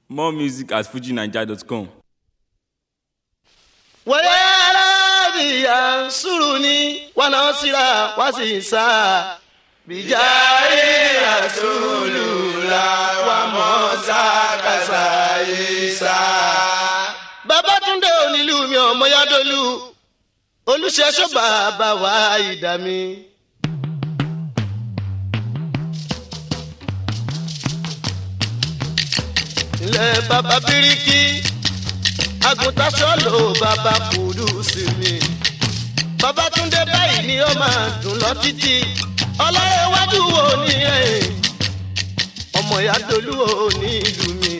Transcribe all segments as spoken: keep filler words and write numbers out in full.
More music at fuji naija dot com. wàlẹ́ arábìyà sùrùní wàná síra wá sí sá bìjà ìrà sùlù la wà mọ́ sàkàsà ìsà. Babátúndé onílù mi ọmọ yádólú olùṣẹ́ṣọ́ bàbá wa ìdá mi. ilẹ̀ bàbá bíríkì àgùntàn sọ́lò bàbá kùdùsì mi. Babátúndé báyìí ni ó máa dùn lọ títí ọlọ́yẹ̀wájú wo ní ẹ̀yìn ọmọ yádólú wo ní ìlú mi.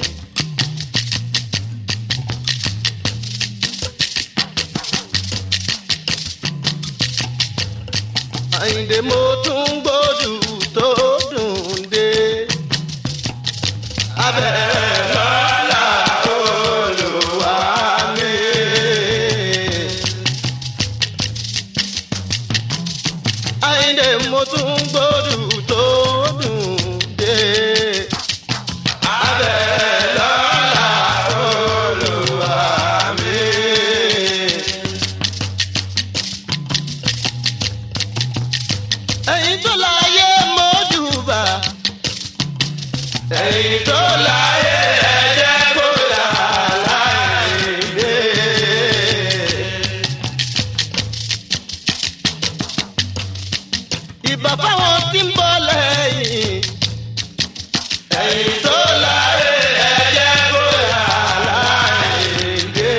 Àyìndé mo tún gbódù tó dùn dé abẹ́rẹ́ lọ́la Olúwa mi. Àyìndé mo tún gbódù tó dùn dé abẹ́rẹ́ lọ́la Olúwa mi. Ẹ̀yin tó láyé mọ́júbà ẹ̀yin tó láyé ẹ̀jẹ̀ kódà láìdé. Ìbà fáwọn tí ń bọ̀ lẹ́yìn ẹ̀yin tó láyé ẹ̀jẹ̀ kódà láìdé.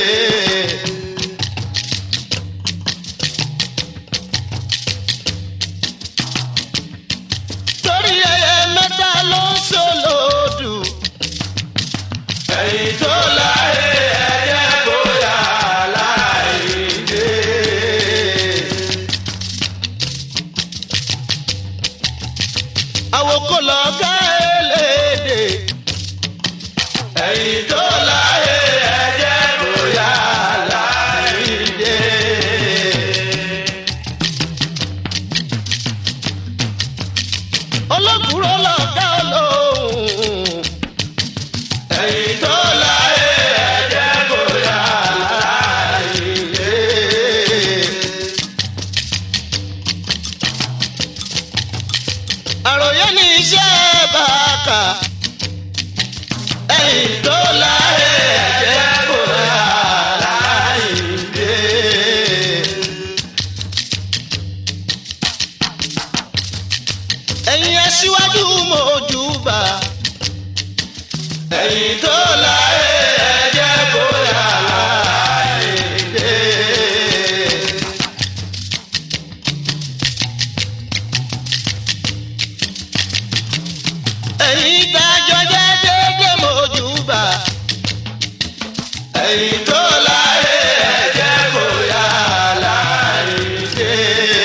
Torí ẹyẹ mẹ́ta ló ń ṣolódù ẹ̀yin tó láyé ẹ̀jẹ̀ kódà láìdé. Àwòkọ́ lọ́gá elédè ẹ̀yin tó láyé ẹ̀jẹ̀ kódà láìdé. Olókùrọ̀ lọ́gá olóhùn ẹ̀yin tó láyé ẹ̀jẹ̀ kódà láìdé. Àròyé ní iṣẹ́ bàkà ẹ̀yin tó láyé ẹ̀jẹ̀ kódà láìdé. Ẹ̀yin aṣíwájú mọ́júbà ẹ̀yin tó láyé ẹ̀jẹ̀ kódà láìdé. Ẹ̀yin dájọ́ jẹ́ dédé mọ́júbà ẹ̀yin tó láyé ẹ̀jẹ̀ kódà láìdé.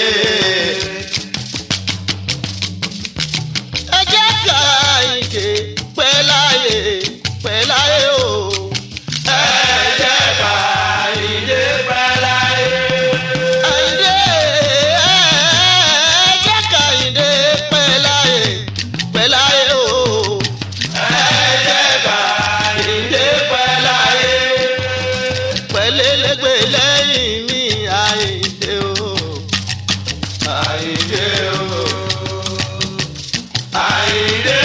Ẹ jẹ́ ká ìké pẹ́ láyé pẹ́ láyé o. Ẹ jẹ́ ká ìké pẹ́ láyé. Àyìndé ẹ jẹ́ ká ìké pẹ́ láyé pẹ́ láyé o. Ẹ jẹ́ ká ìké pẹ́ láyé. Pẹ̀lẹ́lẹ́gbẹ̀ lẹ́yìn mi Àyìndé o. Àyìndé o. Àyìndé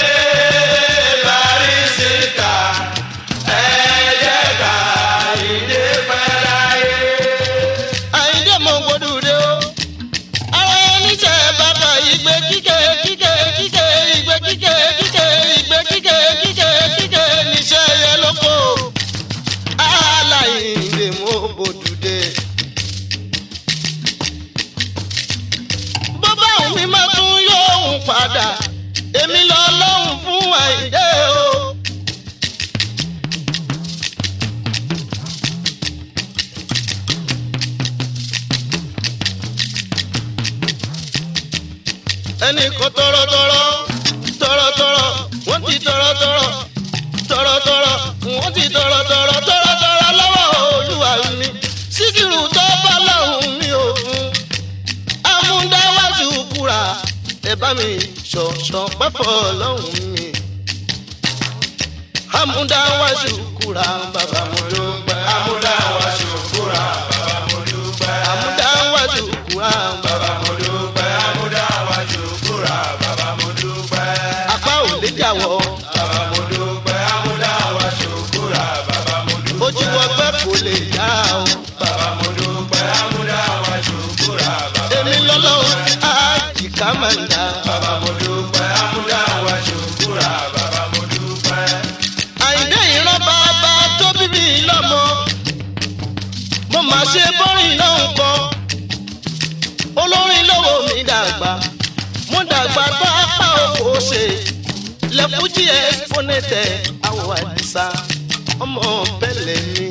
Barrister ẹ jẹ́ ká Àyìndé pẹ́ láyé. Àyìndé mo gbódù dé o. Àwọn oníṣẹ́ bàbá ìgbé kíkẹ́ kíkẹ́ kíkẹ́ ìgbé kíkẹ́ kíkẹ́ ìgbé kíkẹ́ kíkẹ́ kíkẹ́ níṣẹ́ yẹn lóko. Àyìndé mo gbódù dé. Bó bá òun mi máa tún yóò hùn padà èmi lọ lọ́hùn fún Àyìndé o. Ẹnì kan tọrọtọrọ tọrọtọrọ wọ́n ti tọrọtọrọ tọrọtọrọ wọ́n ti tọrọtọrọ tọrọtọrọ lọ́wọ́ Olúwa mi. Síkírù tó bá lọ́hùn mi ò fún amúndáwájú kúra ẹ bá mi ṣọ̀ṣọ̀ pẹ́fọ́ lọ́hùn mi. Amúdá wa ṣùkúra bàbá mo dúpẹ́. Amúdá wa ṣùkúra bàbá mo dúpẹ́. Amúdá wa ṣùkúra Bàbá mo dúpẹ́. Amúdá wa ṣùkúra bàbá mo dúpẹ́. apá ò lè jàwọ́. Bàbá mo dúpẹ́. Amúdá wa ṣùkúra bàbá mo dúpẹ́. Ojú ọgbẹ́ kò lè yá o. Bàbá mo dúpẹ́. Amúdá wa ṣùkúra bàbá. Èmi lọ́lọ́run àjìká máa ń dá. Bàbá mo dúpẹ́. Amúdá wa ṣùkúra bàbá mo dúpẹ́. Àyìndé ìran bàbá tó bíbí lọ́mọ. Mo máa ṣe bọ́rìn náà ń kọ́. Olórin lọ́wọ́ mi dàgbà. Mo dàgbà tó apá òkò ṣe. Lẹ́fújì ẹ̀sìpọ́nẹ́tẹ̀ àwọ̀ àdìsá. Ọmọ bẹ́lẹ̀ mi.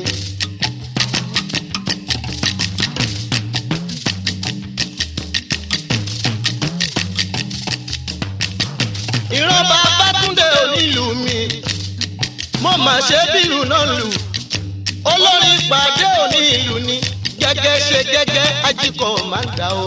Ìran bàbá Túndé onílù mi. Mo máa ṣe bílù náà lù. Olórin pàdé onílù ni. Gẹ́gẹ́ ṣe gẹ́gẹ́ ajíkọ̀ máa ń dà o.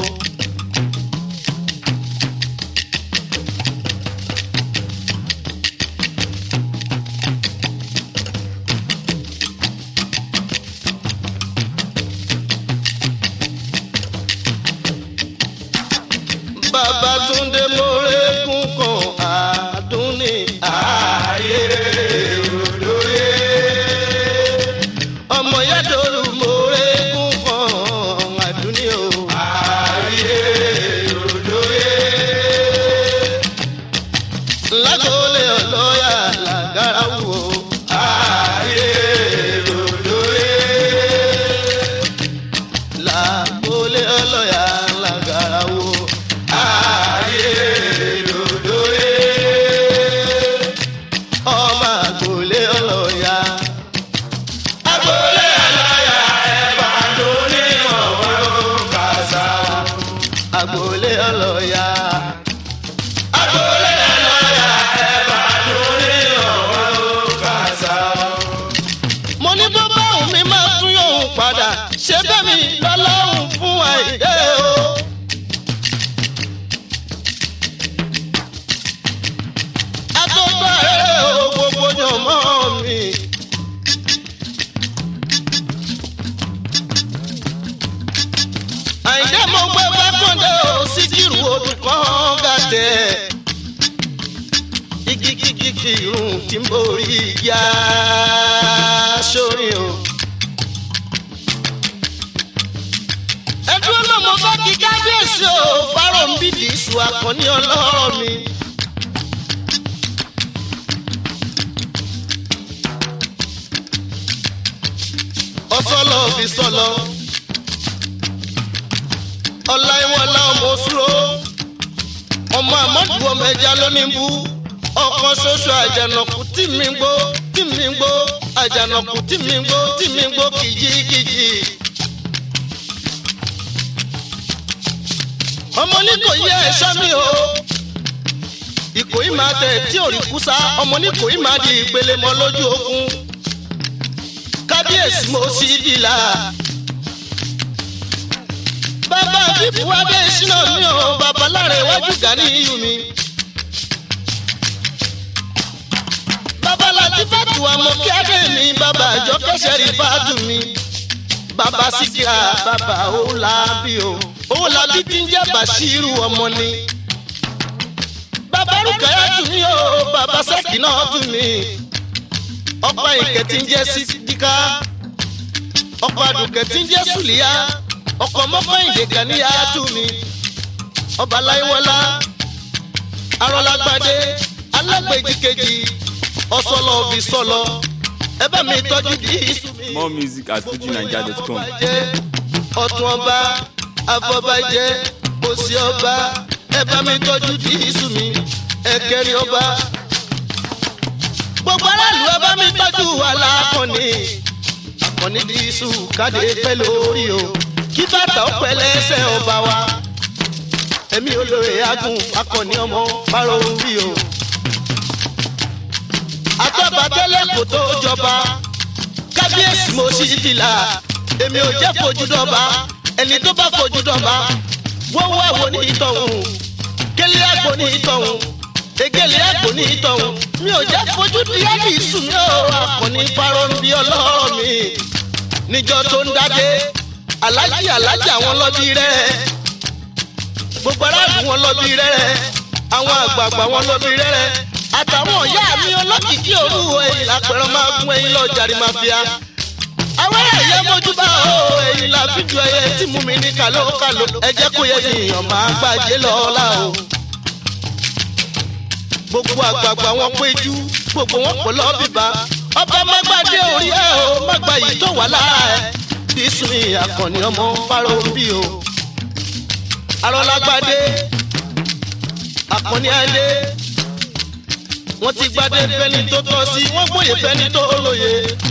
Bàbá Túndé mórèkún kan àdún ní Ayé olóye. ọmọ yàtọ̀rù mórèkún kan àdún ní o. Ayé olóye. Lágọ̀ọ́lé ọlọ́yà làgàrà wò. Ayé olóye. Lágọ̀ọ́lé ọlọ́yà làgàrà wò. Ayé olóye. Ọmọ àgọ̀ọ́lé ọlọ́yà. Agboolé aláya ẹ̀bà tó ní ọ̀wọ́ kàṣà. Àgọ̀ọ́lé ọlọ́yà. Agboolé aláya ẹ̀bà tó ní ọ̀wọ́ kàṣà. Mo ní bó bá òun mi máa tún yóò padà. Ṣé bẹ́ẹ̀ mi lọ́lọ́run fún Àyìndé o? Àtọ́gbà ẹ̀ o gbogbo jọ̀mọ́ mi. Àyìndé mo gbé Fákàndé o Síkírù olùkọ́ gàtẹ́. Igi kíkí kìrùn tí ń borí ìyá sórí o. Ẹdúró náà mo bá kí kábíyèsí o fáró ń bìdì ìṣù àkànní ọlọ́rọ̀ mi. Ọsọlọ fi sọlọ. Ọlá ìwọlá ọmọ òṣùrò. Ọmọ àmọ́dù ọmọ ẹja lónìí bú. Ọkàn ṣoṣo àjànàkú tí mi gbó tí mi gbó àjànàkú tí mi gbó tí mi gbó kìjikìji. Ọmọ ní kò yẹ ẹ̀ṣọ́ mi o. Ìkòyí máa tẹ̀ tí ò rí kúsá. Ọmọ ní kòyí máa di ìpele mọ́ lójú ogun. Kábíyèsí mo sì dìlà. Bàbá bíbú abẹ́ ìṣúná mi ò bàbá lára iwájú Gani iyù mi. Bàbá láti fàtú àmọ́ kí adé mi bàbá àjọ kẹsẹ̀ rí fàtú mi. Bàbá Síkírà bàbá Owólabí o. Owólabí tí ń jẹ́ Bàṣírù ọmọ ni. Bàbá Rúkàyà tù mí o bàbá Sẹ́kì náà tù mí. Ọ̀pá ìkẹ́ tí ń jẹ́ Sídíkà. Ọ̀pá àdùkẹ́ tí ń jẹ́ Sùlíyà. Ọkọ̀ mọ́kànlélé Gàníyà tù mí. Ọba Láìwọlá. Arọ́lágbádé. Alágbèjì kejì. Ọ̀sọ́lọ̀ òbí sọ̀lọ̀. Ẹ bá mi tọ́jú bí ìsú mi. More music at fuji naija dot com. Ọ̀tún ọba. Afọbajẹ. Òsì ọba. Ẹ bá mi tọ́jú bí ìsú mi. Ẹ̀kẹrin ọba. Gbogbo aráàlú ẹ bá mi tọ́jú alákọ̀ọ́ni. Akọ̀ni di iṣu káde pẹ́ lórí o. Kí bàtà ó pẹ́ lẹ́sẹ̀ ọba wa. Ẹ̀mí olóore agùn akọ̀ni ọmọ fáró bí o. Àtọ́ba tẹ́lẹ̀ kò tó jọba. Kábíyèsí mo ṣì fìlà. Èmi ò jẹ́ fojú dọ́ba. Ẹni tó bá fojú dọ́ba. Wọ́n wá wo ní ìtọ̀hún. Kélé àgbo ní ìtọ̀hún. egele àgbò ní ìtọ̀hún mi ò jẹ́ fojú díẹ̀ ní ìsùn mi ò akọni parọ́ ń bí ọlọ́rọ̀ mi níjọ́ tó ń dádé alájí alájí àwọn lọ́bí rẹ̀ gbogbo aráàlú wọn lọ́bí rẹ̀ àwọn àgbààgbà wọn lọ́bí rẹ̀ àtàwọn ìyá mi olókìkí òru ẹ̀yìn lápẹ̀rọ máa gún ẹ̀yìn lọ jàre máa fìyà àwọn ẹ̀yẹ mójúbà o ẹ̀yìn làfíjú ẹ̀yẹ tí mú mi ní kàlókàló ẹ jẹ́ kó yẹ yìnyín máa gbàjé lọ́la o gbogbo àgbààgbà wọn péjú gbogbo wọn pọ̀ lọ́bìbá ọba mágbàdé orí ẹ̀ o mágbà yìí tó wà lára ẹ̀ bí sùn àkànní ọmọ fáró bí o arọ́lágbádé àkànní adé wọ́n ti gbádé fẹ́ni tó tọ́ sí wọ́n gbóyè fẹ́ni tó lóye.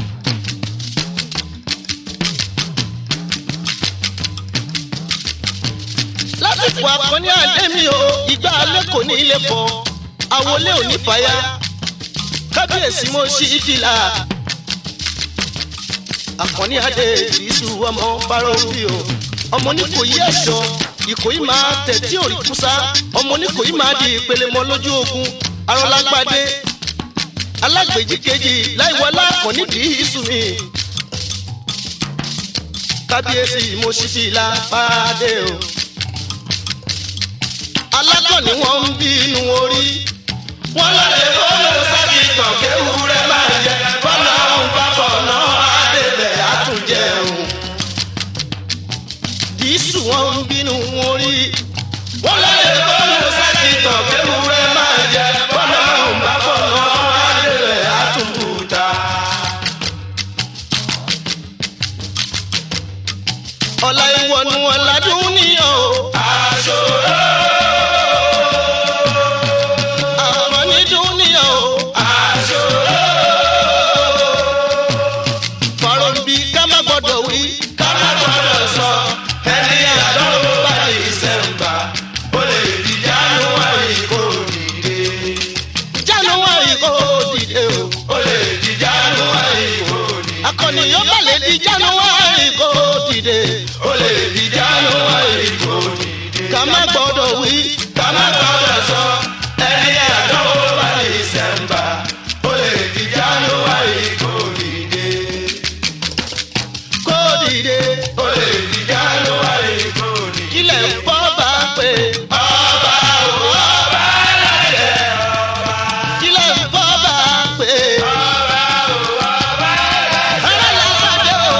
lásìkò àkànní adé mi o ìgbà alẹ́ kò ní ilé fọ́ àwọlé ò ní fàyà kábíyèsí mo ṣí fìlà àkànní adé ìrísù ọmọ fárọ́bí o ọmọ ní kò yí ẹ̀ṣọ́ ìkòyí máa tẹ̀ tí ò rí kúsá ọmọ ní kò yí máa di ìpele mọ́ lójú ogun arọ́lágbádé alágbèjì kejì láìwọlá àkànní ìrísù mi kábíyèsí mo ṣí fìlà fàdé o alákọ̀ọ́ni wọn ń bínú orí wọn lọ́lẹ̀ fọ́nà sábì tàn kéwúrẹ́ máa jẹ fọ́nà òun pápọ̀ náà àdébẹ̀ àtúnjẹun. Dísù wọn ń bínú orí wọn lọ́lẹ̀ fọ́nà sábì tàn kéwúrẹ́ máa jẹ fọ́nà òun pápọ̀ náà àdébẹ̀ àtúnbùtà. ọ̀la ìwọ̀nù ọ̀làdún níyàn o. àṣọrò. January kò dìde. Ó lè di January kò dìde. Ká má gbọ́dọ̀ wí. Ká má gbọ́dọ̀ sọ. Ẹni àdánwò bá December. Ó lè di January kò dìde. Kò dìde. Ó lè di January kò dìde. Kílẹ̀ ń bọ́ bá pé. Ọba ò ọba lájẹ ọba. Kílẹ̀ ń bọ́ bá pé. Ọba ò ọba lájẹ ọba.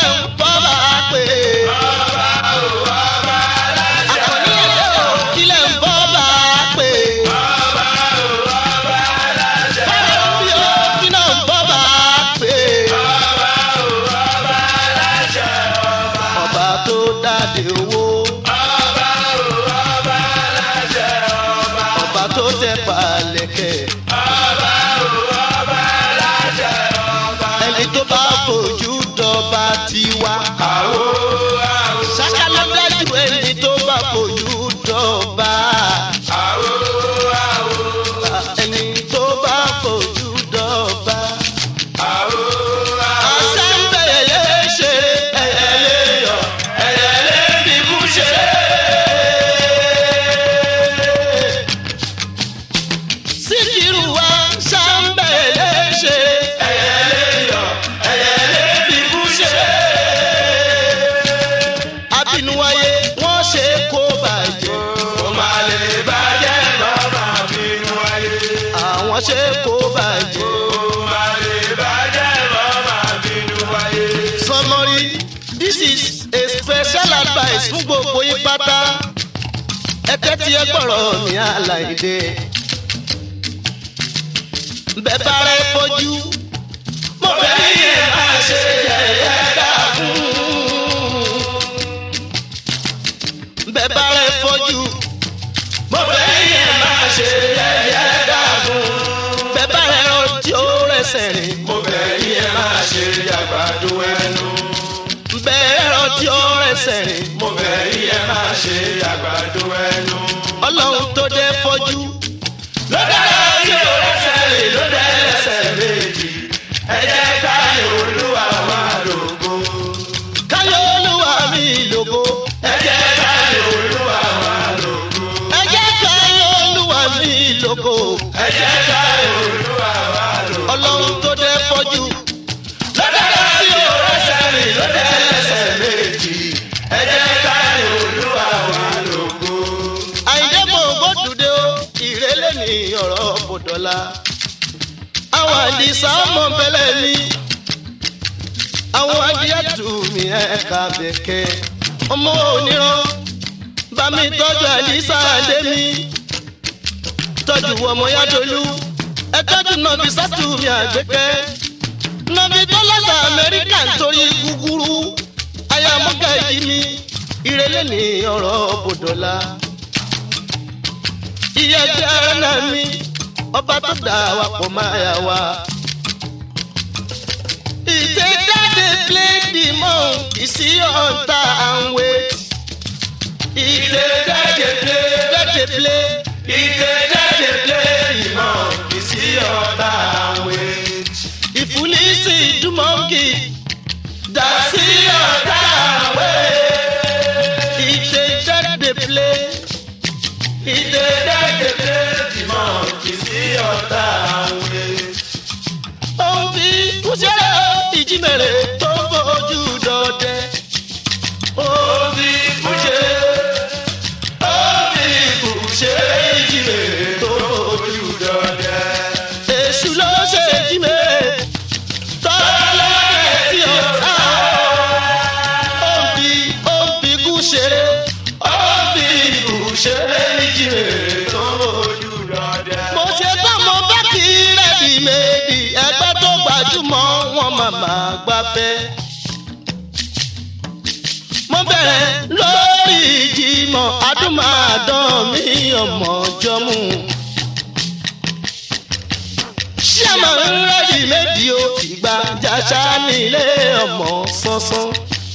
Fún gbogbo yín pátá ẹ̀tẹ́ tí ẹ gbọ́rọ̀ mi àlàyé bẹ́ẹ̀ bá rẹ fojú mo fẹ́ yẹ máa ṣe yẹ̀yẹ́ dàkún bẹ́ẹ̀ bá rẹ fojú mo fẹ́ yẹ máa ṣe yẹ̀yẹ́ dàkún bẹ́ẹ̀ bá rẹ ọtí ó rẹsẹ̀ rìn mo fẹ́ yẹ máa ṣe àgbàdo ẹnu bẹ́ẹ̀ ọtí ó rẹsẹ̀ rìn mo fẹ́ yẹ máa ṣe àgbàdo ẹnu. Ọlọ́run tó dé fọ́jú ló dára tí ó rẹsẹ̀ rìn ló dé ẹsẹ̀ méjì ẹ jẹ́ káyọ̀ olúwa wà lógo. káyọ̀ olúwa mi lógo. ẹ jẹ́ káyọ̀ olúwa wà lógo. ẹ jẹ́ káyọ̀ olúwa mi lógo. dọ̀la. àwọn àdìsá ọmọ bẹ́lẹ̀ mi àwọn adìyàtú mi ẹ̀ka bẹ̀kẹ́ ọmọ oníran bá mi tọ́jú àdìsá dé mi tọ́jú ọmọ yádolú ẹ tọ́jú nọ́bí sátú mi àgbẹ̀kẹ́ nọ́bí tó lọ́sà amẹ́ríkà nítorí gúgúrú ayámọ́gà yìí mi ìrẹ̀lẹ̀ ní ọ̀rọ̀ bòdọ́lá ìyá jẹ́ ara mi ọba tó dá wa pọ̀ máa yà wá. ìdè dáde play the monkey sí ọ̀tá and wait. ìdè dáde play dáde play ìdè dáde play the monkey sí ọ̀tá and wait. ìfúlísì do monkey dá sí ọ̀tá and wait. ìdè dáde play ìdè dáde play the monkey sí ọ̀tá and wait. òun fi kúṣẹ́ ìjímèrè tó fojú dọdẹ. òun fi kúṣẹ́ òun fi kúṣẹ́ ìjímèrè tó fojú dọdẹ. èṣù ló ṣe ìjímèrè tọ́lọ́dẹ tí ó sá. òun fi òun fi kúṣẹ́ òun fi kúṣẹ́ ìjímèrè tó fojú dọdẹ. mo ṣe tán mo bá kí rẹ́ẹ̀dì méjì ẹgbẹ́ tó gbajúmọ̀ wọn màmá gbafẹ́. mo bẹ̀rẹ̀ lórí ìjìmọ̀ adúmáàdán mi ọmọ jọmú. ṣíàmà ń rẹ́ẹ̀dì méjì ó ìgbà jàṣà nílé ọmọ sánsán.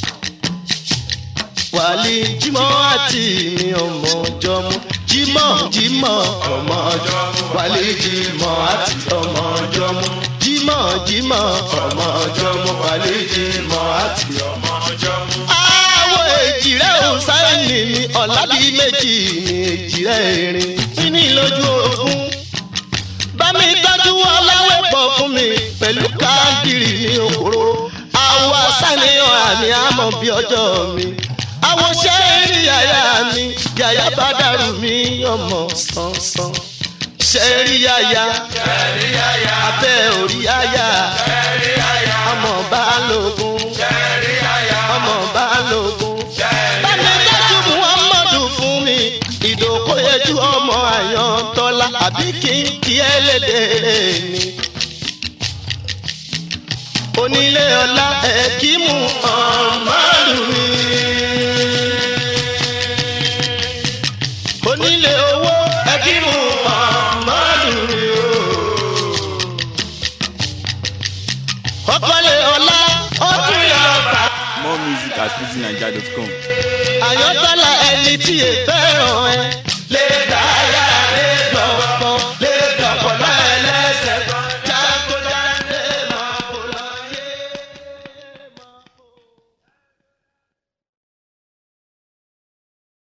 wàlí jímọ̀ àti mi ọmọ jọmú. jímọ̀ jímọ̀ ọmọ jọmú. wàlí jímọ̀ àti ọmọ jọmú. jímọ̀ jímọ̀ ọmọ jọmú. wàlí jímọ̀ àti ọmọ jọmú. àwọn èjìrẹ́ òsáìnì mi ọ̀làbí méjì ní èjìrẹ́ erin kíní lójú ogun. bá mi tọ́jú ọláwẹ̀ pọ̀ fún mi pẹ̀lú káàdìrì ní òkúrò. àwọ̀ àṣàníyàn àmì àmọ̀ bí ọjọ́ mi. àwọn ṣẹ́ẹ̀rì yàyà mi yàyà bá dàrú mi ọmọ sánsan. ṣẹ́ẹ̀rì yàyà abẹ́ orí yàyà ọmọ Balógun ọmọ Balógun. bámi dájú Muhammadu fún mi ìdókòyẹjú ọmọ Àyàntọ́lá àbí kí n kí ẹlẹ́dẹ̀ ni. onílé ọlá ẹ̀kí Muhammadu mi. onílé owó ẹ̀kí Muhammadu mi o. ọkọlẹ̀ ọlá ọdún yàrá. More music at fuji naija dot com. Àyàntọ́lá ẹni tí ẹ fẹ́ràn ẹ lè dáyà.